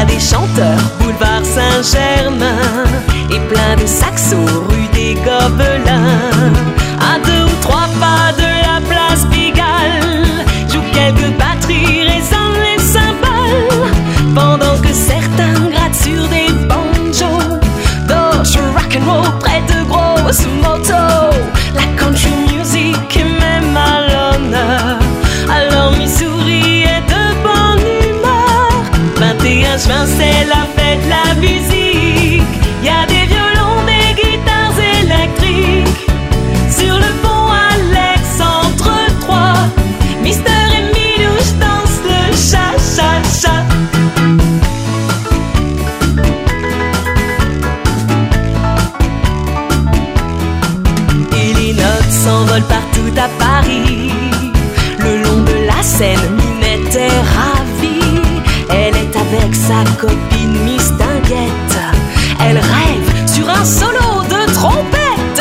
des chanteurs, boulevard Saint-Germain, et plein de saxos, rue des Gobelins. À 2 ou 3 pas de la place Pigalle, jouent quelques batteries, résonnent les cymbales, pendant que certains grattent sur des banjos. D'autres rock'n'roll près de grosses motos. La country music est même à l'honneur. Alors Missouri est de bonne humeur. 21 juin c'est la fête, la musique. Y a des violons, des guitares électriques. Sur le pont Alexandre III, Mister et Minouche dansent le cha-cha-cha. Et les notes s'envolent partout à Paris. Le long de la Seine, Minette est ravie. Elle est avec sa copine Miss Dinguette. Elle rêve sur un solo de trompette.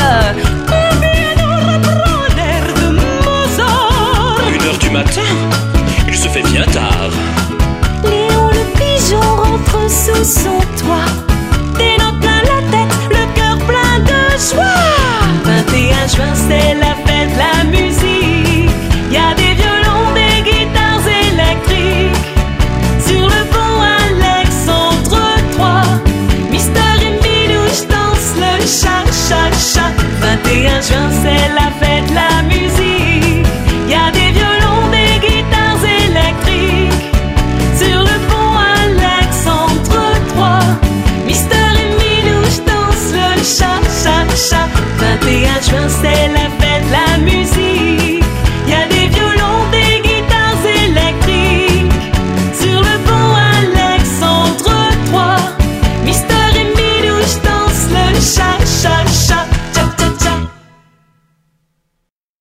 1h du matin, il se fait bien tard. Léon le pigeon rentre sous son toit. Des notes plein la tête, le cœur plein de joie. 21 juin c'est la fête, la musique. Y a des violons, des guitares électriques. Sur le pont Alexandre III, Mister et Minouche dansent le cha-cha-cha. 21 juin c'est la fête, la musique. Y a des violons, des guitares électriques. Sur le pont Alexandre III, Mister et Minouche dansent le cha-cha-cha. 21 juin c'est la